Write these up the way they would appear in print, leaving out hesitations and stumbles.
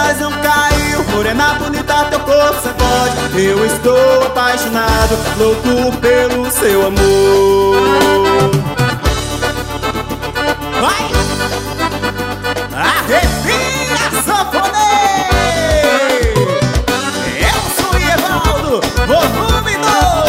mas não caiu. Morena bonita, teu corpo sacode. Eu estou apaixonado, louco pelo seu amor. Vai! Arrepia, sanfoneiro! Elson e Evaldo, volume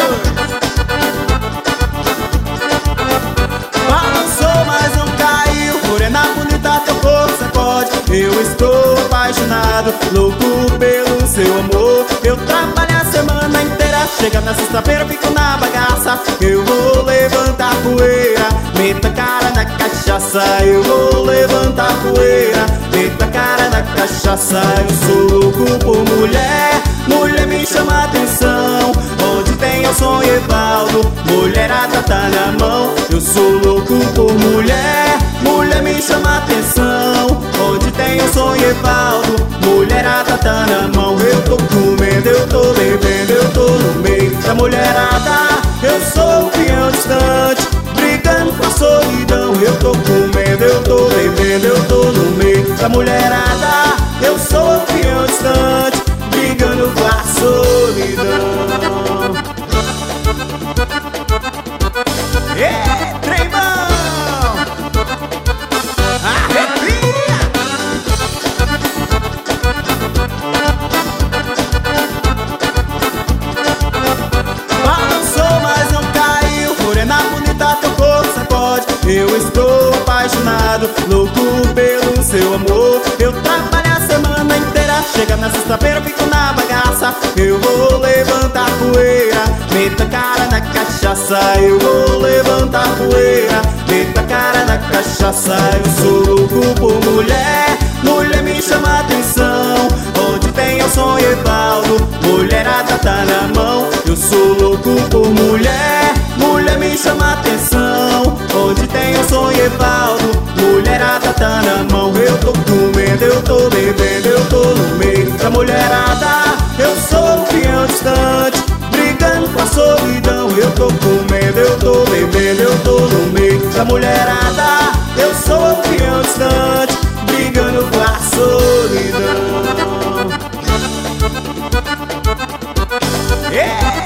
2. Balançou, mas não caiu. Morena bonita, teu corpo sacode. Eu estou apaixonado, louco pelo seu amor. Eu trabalho a semana inteira, chega na sexta-feira, fico na bagaça. Eu vou levantar poeira, meta a cara na cachaça. Eu vou levantar poeira, meta a cara na cachaça. Eu sou louco por mulher, mulher me chama a atenção. Onde tem Elson e Evaldo, mulherada tá na mão. Eu sou louco por mulher, mulher me chama a atenção. Onde tem Elson e Evaldo, mulherada tá na mão. Eu tô comendo, eu tô bebendo, eu tô no meio da mulherada. Eu sou o peão distante, brigando com a solidão. Eu tô comendo, eu tô bebendo, eu tô no meio da mulherada. Eu sou o peão distante, brigando com a solidão. Trem bom! Arrepia! Balançou, mas não caiu. Morena bonita, teu corpo sacode. Eu estou apaixonado, louco pelo seu amor. Eu trabalho a semana inteira, chega na sexta-feira, fico na bagaça. Eu vou levantar poeira, meta a cara na cachaça. Eu vou levantar poeira, meta a cara na cachaça. Eu sou louco por mulher, mulher me chama a atenção. Onde tem Elson e Evaldo, mulherada tá na mão. Eu sou louco por mulher, mulher me chama a atenção. Onde tem Elson e Evaldo, mulherada tá na mão. Eu tô comendo, eu tô bebendo, eu tô no meio da mulherada. Eu sou o peão distante, brigando com a solidão. Eu tô comendo, eu tô bebendo, eu tô no meio da mulherada. Eu sou o peão distante, brigando com a solidão.